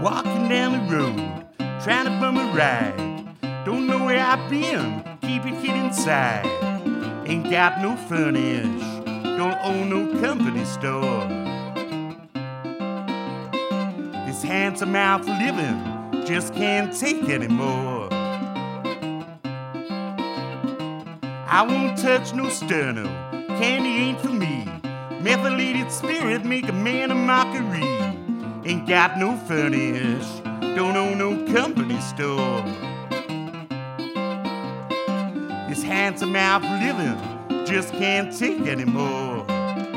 Walking down the road, trying to bum a ride. Don't know where I've been, keep it hid inside. Ain't got no furnish, don't own no company store. This handsome-mouth living just can't take anymore. I won't touch no sterno, candy ain't for me. Methylated spirit make a man a mockery. Ain't got no furnish, don't own no company store. This handsome-mouth living just can't take anymore.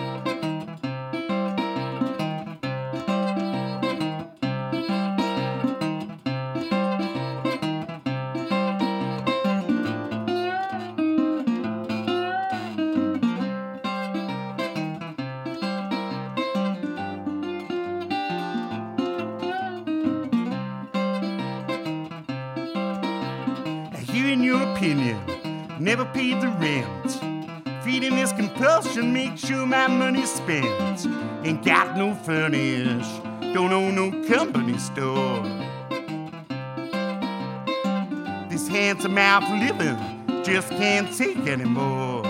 Hearing your opinion, never paid the rent. Feeding this compulsion, make sure my money's spent. Ain't got no furnish, don't own no company store. This handsome-mouth living just can't take anymore.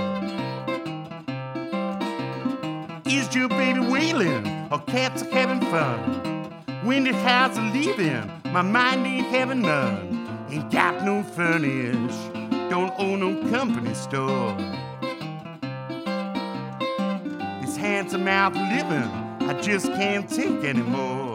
Is your baby wailing, or cats are having fun? When the house are leaving, my mind ain't having none. Ain't got no furnish, don't own no company store. This handsome-mouth living, I just can't take anymore.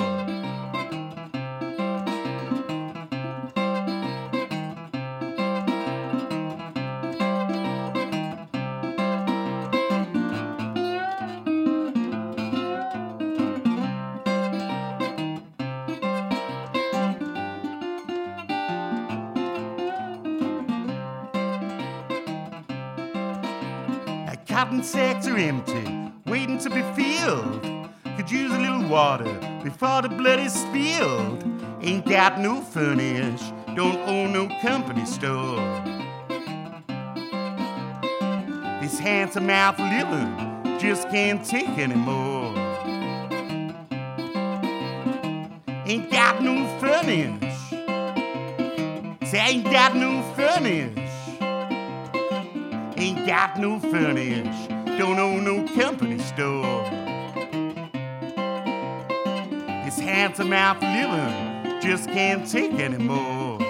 Cotton sacks are empty, waiting to be filled. Could use a little water before the blood is spilled. Ain't got no furnish, don't own no company store. This handsome-mouth living just can't take anymore. Ain't got no furnish, say ain't got no furnish. Ain't got no furnish, don't own no company store. This handsome-mouth living just can't take anymore.